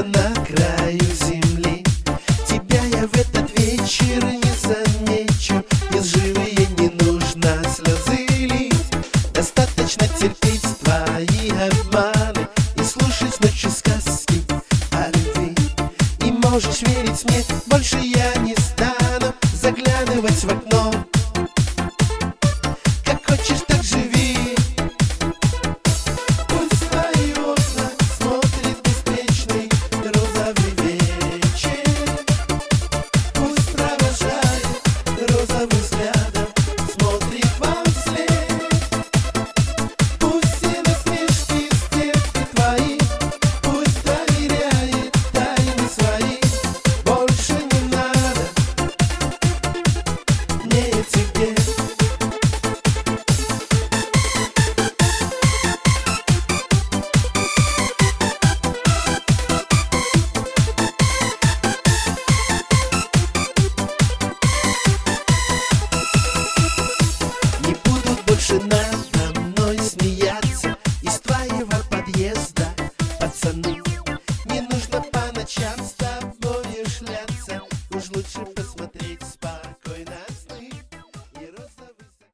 где-то на краю земли. Тебя я в этот вечер не замечу. Изживые не нужно слезы лить. Достаточно терпеть твои обманы и слушать ночью сказки о любви. И можешь верить мне, больше я